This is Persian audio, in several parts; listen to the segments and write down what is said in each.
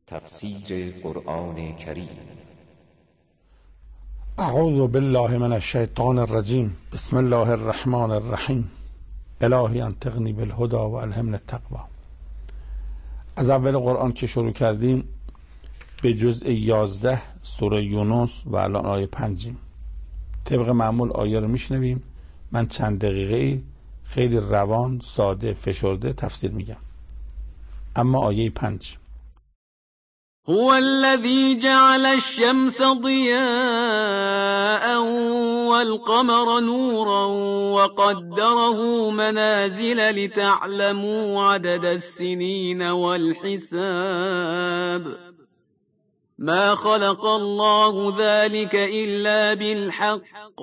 تفسیر قرآن کریم. اعوذ بالله من الشیطان الرجیم. بسم الله الرحمن الرحیم. الهی انطقنی بالهدى و الهمنی التقوی. از اول قرآن که شروع کردیم به جزء 11 سوره یونس و الان آیه 5. طبق معمول آیه رو میشنویم. من چند دقیقه خیلی روان، ساده، فشرده تفسیر میگم. اما آیه 5: هو الذي جعل الشمس ضياء والقمر نورا وقدره منازل لتعلموا عدد السنين والحساب ما خلق الله ذلك إلا بالحق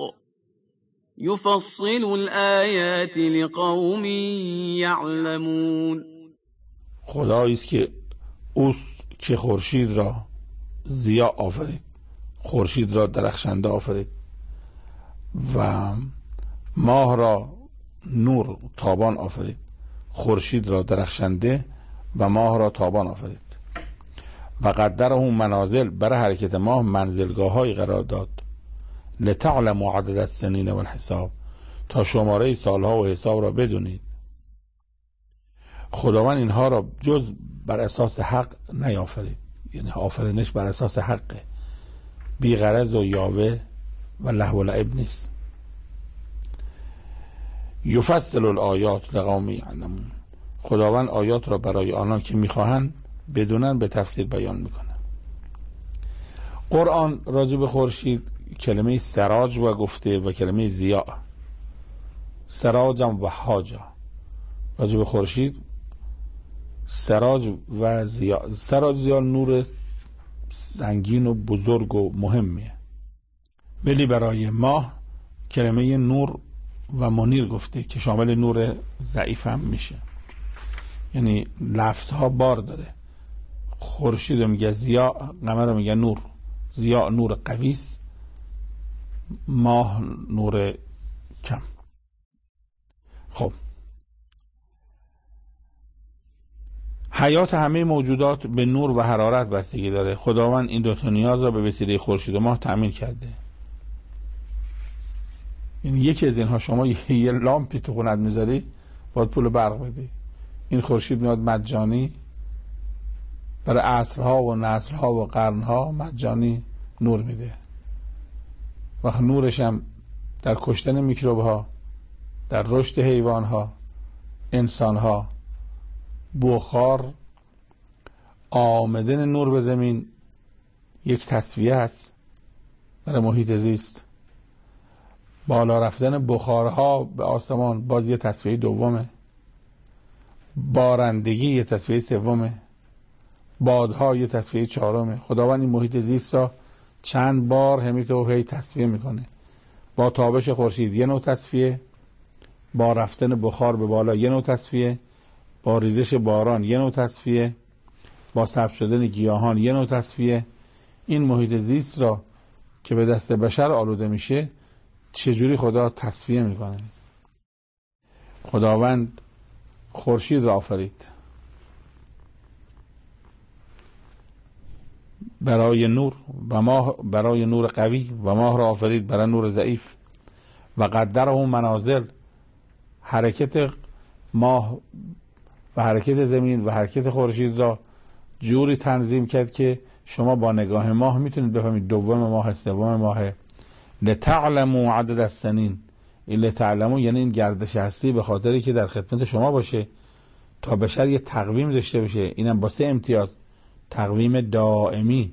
يفصل الآيات لقوم يعلمون. خدایی است که اوست که خورشید را ضیا آفرید، خورشید را درخشنده آفرید و ماه را نور تابان آفرید، خورشید را درخشنده و ماه را تابان آفرید و قدره منازل، برای حرکت ماه منزلگاه‌هایی قرار داد، لتعلموا عدد السنین و الحساب، تا شماره سالها و حساب را بدونید. خداوند اینها را جز بر اساس حق نیافرید، یعنی آفرینش بر اساس حقه، بی غرض و یاوه و لهو و لعب نیست. یفصل الآیات لقوم یعلمون، خداوند آیات را برای آنان که میخواهند بدونن به تفسیر بیان میکنه. قرآن راجع به خورشید کلمه سراج و گفته و کلمه ضیا، سراجم و حاجا. راجع به خورشید سراج و ضیا، سراج ضیا نور سنگین و بزرگ و مهمیه، ولی برای ماه کلمه نور و منیر گفته که شامل نور ضعیف هم میشه، یعنی لفظها بار داره. خورشید رو میگه ضیا، قمر رو میگه نور. ضیا نور قویس، ماه نور کم. خب، حیات همه موجودات به نور و حرارت بستگی داره. خداوند این دو تا نیاز را به وسیله خورشید و ماه تأمین کرده. یعنی یکی از اینها، شما یه لامپی تو خونت میذاری باید پول برق بدی. این خورشید میاد مجانی، برای عصرها و نسلها و قرنها مجانی نور میده. و نورش هم در کشتن میکروبها، در رشد حیوانها، انسانها، بخار، آمدن نور به زمین یک تصفیه هست برای محیط زیست. بالا رفتن بخارها به آسمان باز یه تصفیه دومه. بارندگی یه تصفیه سومه. بادها یه تصفیه چهارمه. خداوند این محیط زیست را چند بار هی تصفیه میکنه. با تابش خورشید یه نوع تصفیه، با رفتن بخار به بالا یه نوع تصفیه، با ریزش باران یه نوع تصفیه، با سبز شدن گیاهان یه نوع تصفیه. این محیط زیست را که به دست بشر آلوده میشه چجوری خدا تصفیه میکنه؟ خداوند خورشید را آفرید برای نور و ماه برای نور قوی، و ماه را آفرید برای نور ضعیف. و قدره منازل، حرکت ماه و حرکت زمین و حرکت خورشید را جوری تنظیم کرد که شما با نگاه ماه میتونید بفهمید دوم ماه، سوم ماه. لتعلموا عدد السنین، این لتعلموا یعنی این گردش هستی به خاطری که در خدمت شما باشه، تا بشر یه تقویم داشته باشه. اینم با 3 امتیاز: تقویم دائمی،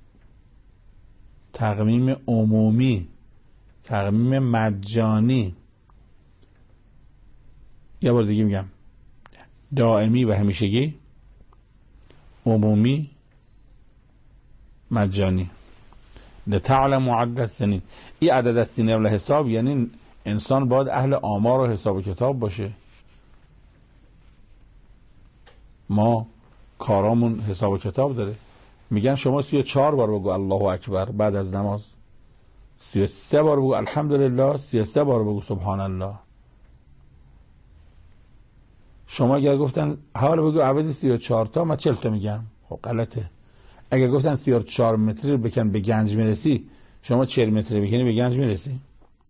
تقویم عمومی، تقویم مجانی. یه بار دیگه میگم: دائمی و همیشگی، عمومی، مجانی. لتعلموا عدد السنین، این عدد السنین و حساب یعنی انسان باید اهل آمار و حساب و کتاب باشه. ما کارامون حساب و کتاب داره. میگن شما 34 بار بگو الله اکبر بعد از نماز، 33 بار بگو الحمدلله، 33 بار بگو سبحان الله. شما اگر گفتن حالا بگو عوض 34 تا، من 40 تا میگم. خب غلطه. اگر گفتن 34 متری رو بکن به گنج میرسی، شما 40 متری بکنی به گنج میرسی؟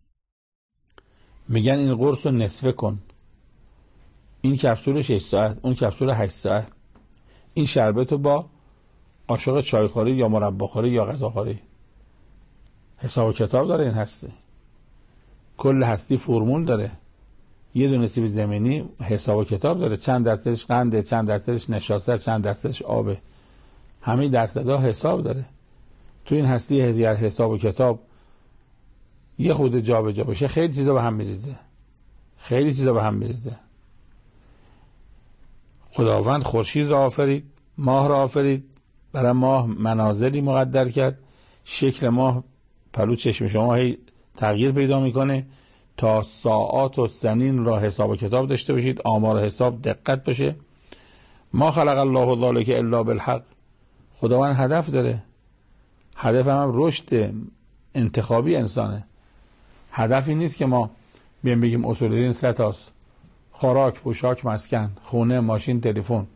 میگن این قرص رو نصفه کن، این کپسول 6 ساعت، اون کپسول 8 ساعت، این شربت رو با قاشق چایخوری یا مرباخوری یا غذاخوری. حساب و کتاب داره این هستی، کل هستی فرمول داره، یه دونه سیب زمینی حساب و کتاب داره، چند درصدش قنده، چند درصدش نشاسته، چند درصدش آبه، همه درصدها حساب داره. تو این هستی هزار حساب و کتاب یه خود جا به جا بشه خیلی چیزا به هم میریزه، خیلی چیزا به هم میریزه. خداوند خورشید را آفرید، ماه را آفرید، برای ماه منازلی مقدر کرد، شکل ماه پلو چشم شما هی تغییر پیدا میکنه تا ساعات و سنین را حساب و کتاب داشته باشید، آمار حساب دقت باشه. ما خلق الله ذلک الا بالحق. خداوند هدف داره، هدف هم رشد انتخابی انسانه. هدفی نیست که ما بیایم بگیم اصول دین 3 تاست: خوراک، پوشاک، مسکن، خونه، ماشین، تلفن.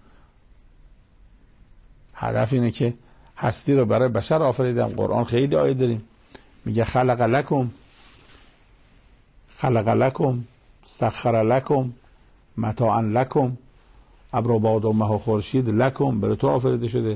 هدف اینه که هستی رو برای بشر آفریدم. قرآن خیلی آیه داریم میگه خلق لکم سخر لکم متاعا لکم ابر و باد و مه و خورشید لکم، برای تو آفریده شده.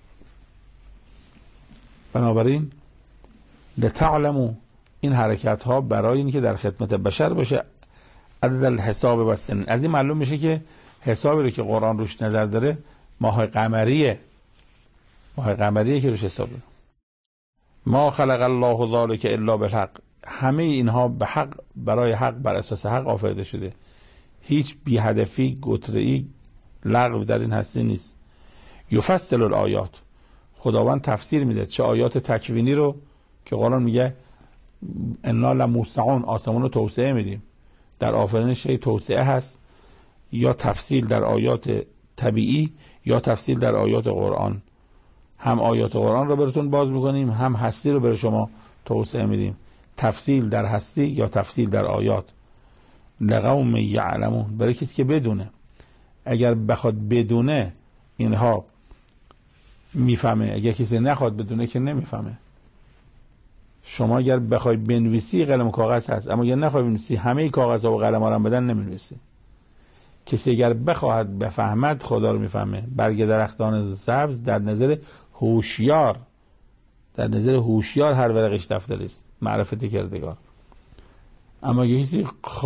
بنابراین لتعلمو، این حرکت ها برای این که در خدمت بشر باشه. عدد الحساب و سنین، از این معلوم میشه که حسابی رو که قرآن روش نظر داره ماه قمریه، ماه قمریه که روش حساب داره. ما خلق الله ذلک الا بالحق، همه اینها به حق، برای حق، بر اساس حق آفریده شده. هیچ بی هدفی، گتره‌ای، لغو در این هستی نیست. یفصل الآیات، خداوند تفسیر میده، چه آیات تکوینی رو که قرآن میگه انا لموسعون، آسمون رو توسعه میدیم، در آفرینش توسعه هست، یا تفصیل در آیات طبیعی یا تفصیل در آیات قرآن. هم آیات قرآن رو براتون باز میکنیم، هم هستی رو برای شما توسعه میدیم. تفصیل در هستی یا تفصیل در آیات. لقوم یعلمون، برای کسی که بدونه. اگر بخواد بدونه اینها میفهمه، اگر کسی نخواد بدونه که نمیفهمه. شما اگر بخوای بنویسی قلم و کاغذ هست، اما اگر نخوای بنویسی همه کاغذها و قلم‌ها رو بدن نمی‌نویسی. کسی اگر بخواهد بفهمد خدا رو میفهمه. برگ درختان سبز در نظر هوشیار، در نظر هوشیار هر ورقش دفتری است، معرفت کردگار. اما اگر کسی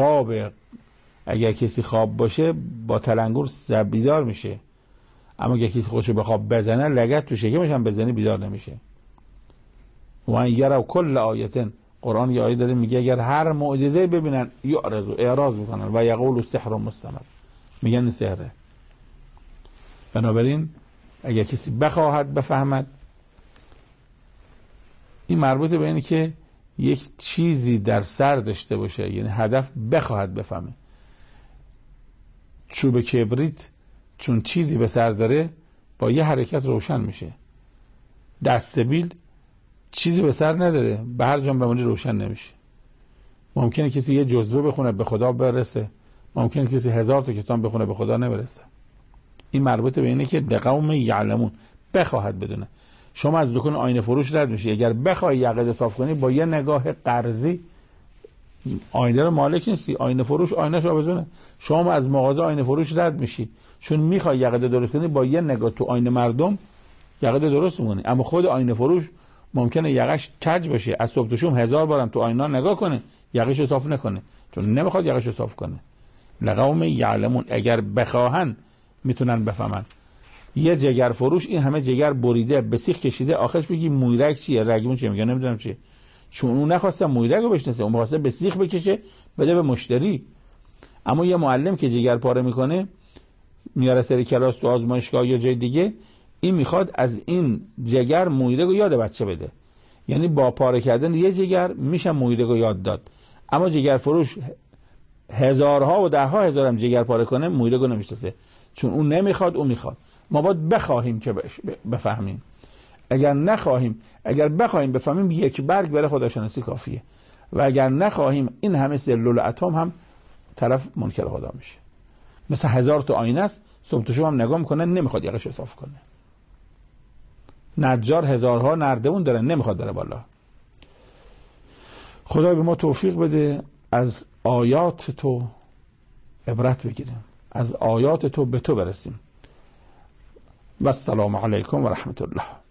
خواب باشه با تلنگر بیدار میشه، اما اگر کسی خودشو به خواب بزنه لگد تو شکمش هم بزنی بیدار نمیشه. و ان یروا کل آیه، قرآن یه آیه داره میگه اگر هر معجزه ببینن یعرضوا، اعراض میکنن و یقولوا سحر مستمر، میگن سحره. بنابراین اگر کسی بخواهد بفهمد، این مربوط به اینه که یک چیزی در سر داشته باشه، یعنی هدف بخواهد بفهمه. چوب کبریت چون چیزی به سر داره با یه حرکت روشن میشه. دستبیل چیزی به سر نداره، به هر جا بمونی روشن نمیشه. ممکنه کسی یه جزوه بخونه به خدا برسه، ممکنه کسی 1000 تا کتاب بخونه به خدا نبرسه. این مربوط به اینه که لقوم یعلمون، بخواهد بدونه. شما از دکان آینه فروش رد میشی، اگر بخوای یقه صاف کنی با یه نگاه قرضی، آینه رو مالک نیستی، آینه فروش آینه‌ش آویزونه. شما از مغازه آینه فروش رد میشی چون میخوای یقه درست کنی، با یه نگاه تو آینه مردم یقه درست می‌کنی. اما خود آینه فروش ممکنه یقش کج باشه، از صبح تا شام 1000 بارم تو آینه نگاه کنه، یقه‌شو صاف نکنه چون نمیخواد یقه‌شو صاف کنه. لقوم یعلمون، اگر بخواهن میتونن بفهمن. یه جگر فروش این همه جگر بریده به سیخ کشیده، آخرش بگی مویرگ چیه، رگمون چیه، میگه نمیدونم چیه، چون اون نخواسته مویرگ رو بشناسه، اون خواسته به سیخ بکشه بده به مشتری. اما یه معلم که جگر پاره میکنه میاره سری کلاس تو آزمایشگاه یا جای دیگه، این میخواد از این جگر مویرگ رو یاد بچه بده، یعنی با پاره کردن یه جگر میشه مویرگ رو یاد داد. اما جگر فروش هزارها و ده ها هزار هم جگر پاره کنه مویرگ رو نمیشناسه، چون اون نمیخواد، اون میخواد. ما باید بخواهیم که بفهمیم. اگر نخواهیم، اگر بخواهیم بفهمیم یک برگ برای خداشناسی کافیه، و اگر نخواهیم این همه سلول اتم هم طرف منکر خدا میشه. مثل 1000 تا آینه است، صبح تا شب هم نگاه میکنه نمیخواد یقش صاف کنه، نجار هزارها نردبون داره، نمیخواد بره بالا. خدا به ما توفیق بده از آیات تو عبرت بگیریم، از آیات تو به تو برسیم. و السلام علیکم و رحمت الله.